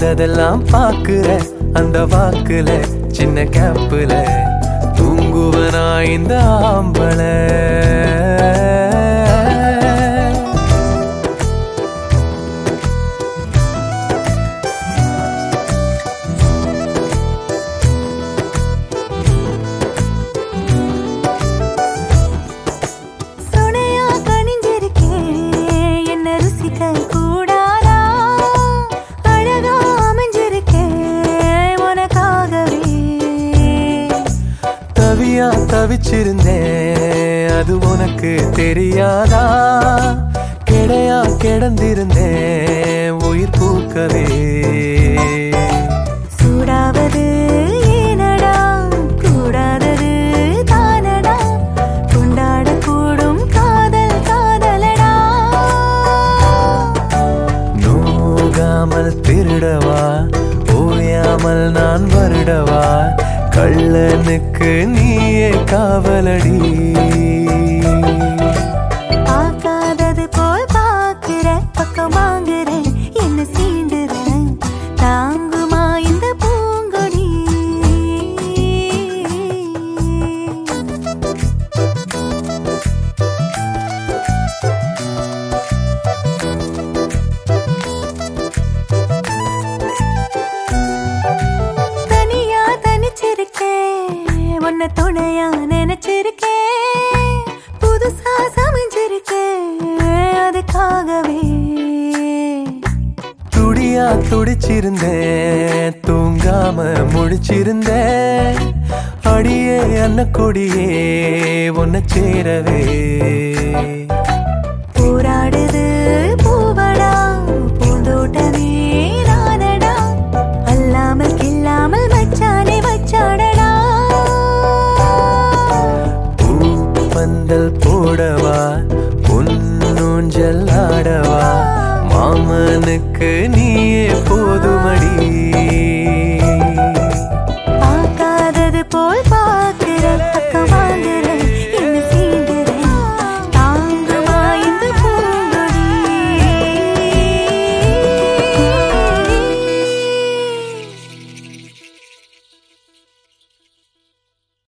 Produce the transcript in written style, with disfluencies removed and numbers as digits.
பார்த்ததெல்லாம் பாக்குற அந்த வாக்குல சின்ன கேப்புல தூங்குவனா இந்த ஆம்பளை தவிச்சிருந்தேன் அது உனக்கு தெரியாதா கிடையா கிடந்திருந்தேன் உயிர் பூக்கவே சூடாவது ஏனடா கூடாதது தானடா கொண்டாட கூடும் காதல் காதலடா நோகாமல் திருடவா ஓயாமல் நான் வருடவா கள்ளனுக்கு நீயே காவலடி பார்க்காதது போல் பார்க்கிற பக்கம் வாங்குற என்ன சீண்டுற தாங்குமா இந்த பூங்கொடி உன்னை துணையா நினைச்சிருக்கேன் புதுசா சமைஞ்சிருக்கேன் அதுக்காகவே துடியா துடிச்சிருந்தேன் தூங்காம முடிச்சிருந்தேன் அடியே அன்ன கொடியே உன்னை சேரவே போராடுது பூவடா பூந்தோட்டமே நானடா அல்லாமல் கில்லாமல் வச்சானே வச்சாடடா பந்தல் போடவா பொன்னூஞ்சல் ஆடவா மாமனுக்கு நீயே போதுமடி